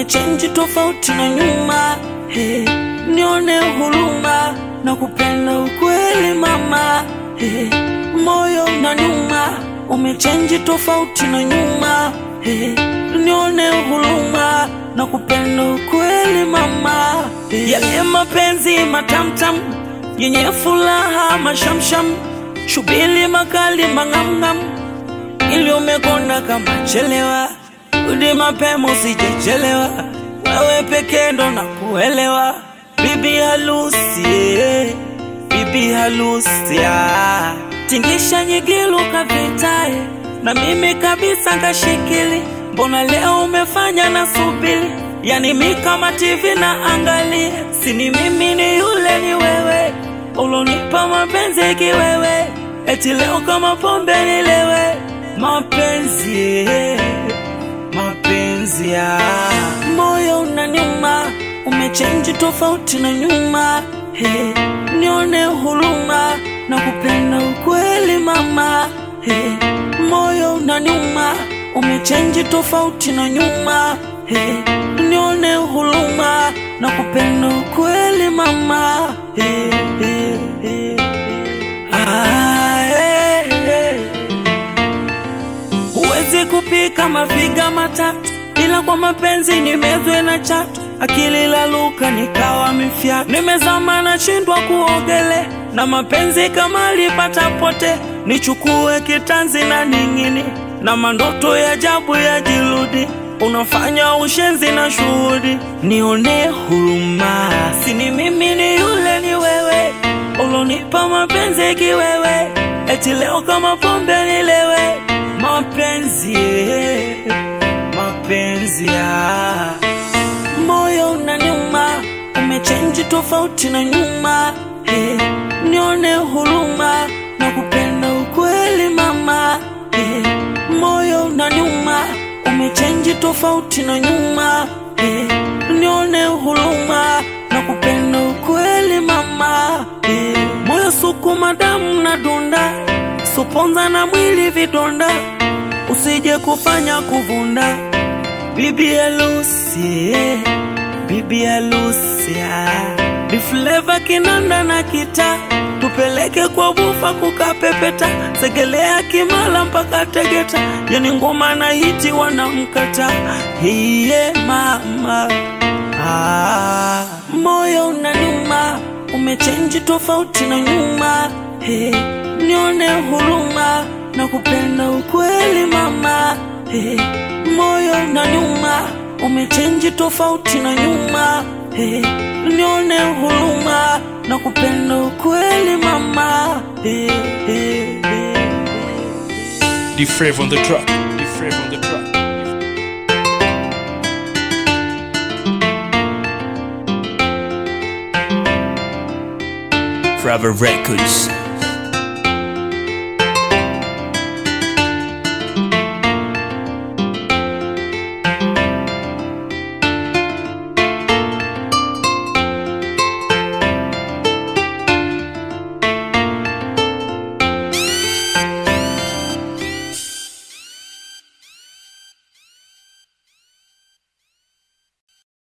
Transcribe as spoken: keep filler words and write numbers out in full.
umechange tofauti na nyuma. Hey, nione huruma na kupenda ukweli mama. Hey, moyo unaniuma, umechange tofauti na nyuma. Hey, nione huruma na kupenda ukweli mama. Hey, yale mapenzi matamtam yenye furaha mashamsham, shubili makali mangamngam, ili umekonda kama chelewa. Udi mapema usijechelewa, wewe pekee ndo nakuelewa. Bibi halusi, bibi halusi, tingisha nyigilu kavitae, na mimi kabisa kashikili. Mbona leo umefanya na subili, yani mi kama T V na angalia. Sini mimi ni yule ni wewe, ulonipa mapenzi kiwewe, eti leo kama pombe nilewe. Mapenzi, mapenzi ya moyo unaniuma, umechange tofauti na nyuma. Hey, nione huruma na kupenda ukweli mama. Hey, moyo unaniuma, umechange tofauti na nyuma. Hey, nione huruma na kupenda ukweli mama. Hey, hey, hey. Ah, hey, hey. Uwezi kupika mafiga matatu, ila kwa mapenzi nimezwe na chatu. Akili laluka nikawa mifya, nimezama na shindwa kuogele. Na mapenzi kama lipata pote, nichukue kitanzi na ningini. Na mandoto ya ajabu ya jiludi, unafanya ushenzi na shuhudi. Nione huruma, sini mimi ni yule ni wewe, ulonipa mapenzi kiwewe, eti leo kama pombe nilewe. Mapenzi, mapenzi ya moyo unaniuma, umechange tofauti na nyuma. Hey, nione huruma na kupenda ukweli mama. Hey, moyo unaniuma, umechange tofauti na nyuma. Hey, nione huruma na kupenda ukweli mama. Hey, moyo sukuma damu na donda, suponza na mwili vidonda, usije kufanya kuvunda. Bibi halusi, bibi halusi, Bi Flavor kinanda na kita, tupeleke kwa bufa kukapepeta. Segelea Kimala mpaka Tegeta, yani ngoma na hiti wanamkata. Hiye mama, ah, moyo unaniuma, umechange tofauti na nyuma. Hey, nione huruma na kupenda ukweli mama. Hey, moyo unaniuma, umechange tofauti na nyuma. Hey, nione huruma na kupenda ukweli mama. Hey, hey, hey. The Flavor on the track, the Flavor on the track. Forever Records.